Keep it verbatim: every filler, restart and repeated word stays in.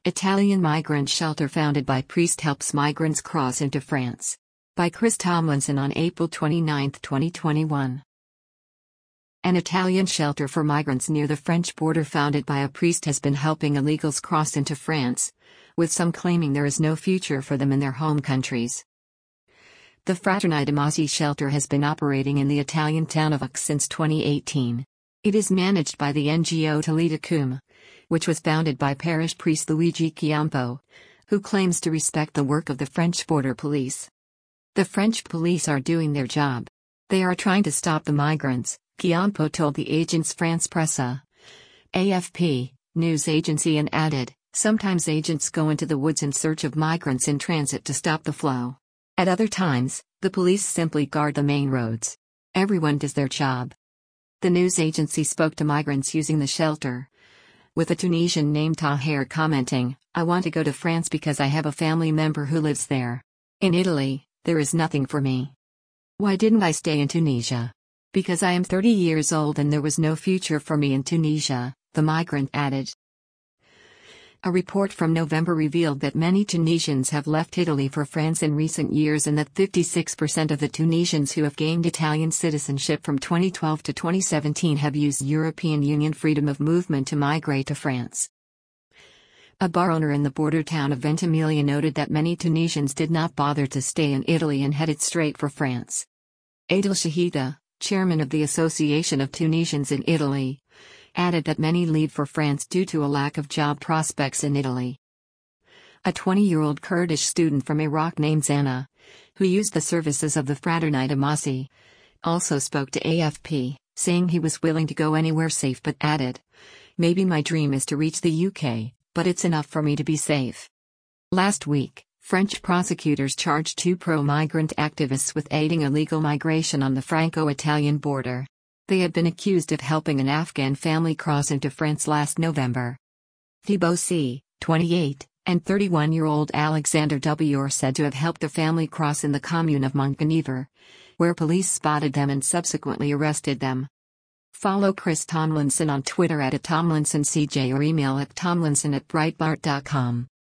Italian migrant shelter founded by priest helps migrants cross into France. By Chris Tomlinson on April twenty-ninth, twenty twenty-one. An Italian shelter for migrants near the French border founded by a priest has been helping illegals cross into France, with some claiming there is no future for them in their home countries. The Fraternità Masi shelter has been operating in the Italian town of Ux since twenty eighteen. It is managed by the N G O Tolita Cum, which was founded by parish priest Luigi Chiampo, who claims to respect the work of the French border police. The French police are doing their job. They are trying to stop the migrants, Chiampo told the Agence France Presse, A F P, news agency, and added, sometimes agents go into the woods in search of migrants in transit to stop the flow. At other times, the police simply guard the main roads. Everyone does their job. The news agency spoke to migrants using the shelter, with a Tunisian named Taher commenting, I want to go to France because I have a family member who lives there. In Italy, there is nothing for me. Why didn't I stay in Tunisia? Because I am thirty years old and there was no future for me in Tunisia, the migrant added. A report from November revealed that many Tunisians have left Italy for France in recent years and that fifty-six percent of the Tunisians who have gained Italian citizenship from twenty twelve to twenty seventeen have used European Union freedom of movement to migrate to France. A bar owner in the border town of Ventimiglia noted that many Tunisians did not bother to stay in Italy and headed straight for France. Adil Shahida, chairman of the Association of Tunisians in Italy, added that many leave for France due to a lack of job prospects in Italy. A twenty-year-old Kurdish student from Iraq named Zana, who used the services of the Fraternità Masi, also spoke to A F P, saying he was willing to go anywhere safe but added, maybe my dream is to reach the U K, but it's enough for me to be safe. Last week, French prosecutors charged two pro-migrant activists with aiding illegal migration on the Franco-Italian border. They had been accused of helping an Afghan family cross into France last November. Thibaut C., twenty-eight, and thirty-one-year-old Alexander W. are said to have helped the family cross in the commune of Montgenèvre, where police spotted them and subsequently arrested them. Follow Chris Tomlinson on Twitter at Tomlinson C J or email at tomlinson at breitbart dot com.